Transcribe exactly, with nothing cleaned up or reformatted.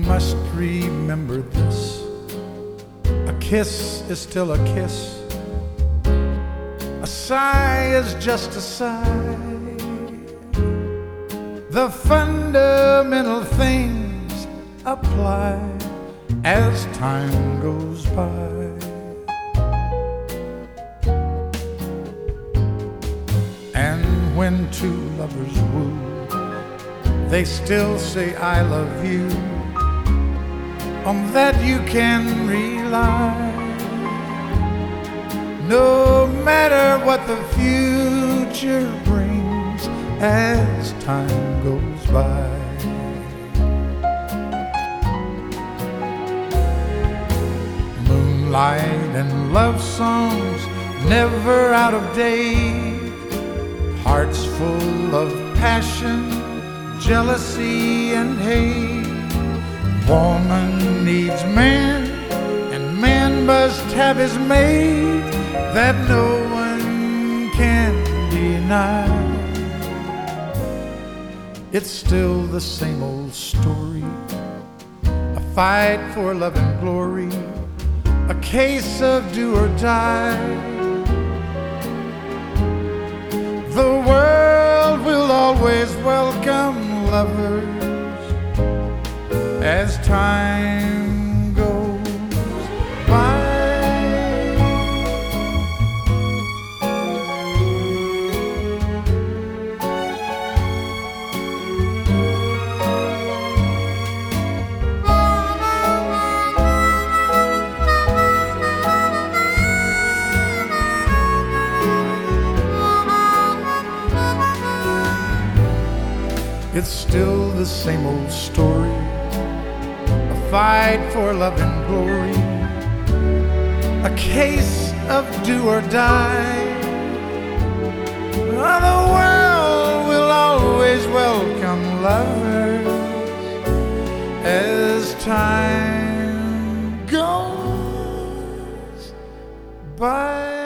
must remember this: a kiss is still a kiss, a sigh is just a sigh. The fundamental things apply as time goes by. And when two lovers woo, they still say I love you. On that you can rely, no matter what the future brings as time goes by. Moonlight and love songs never out of date, hearts full of passion, jealousy and hate. Woman needs man, and man must have his mate, that no one can deny. It's still the same old story, a fight for love and glory, a case of do or die. The world will always welcome lovers as time goes by. It's still the same old story, a fight for love and glory, a case of do or die. Oh, the world will always welcome lovers as time goes by.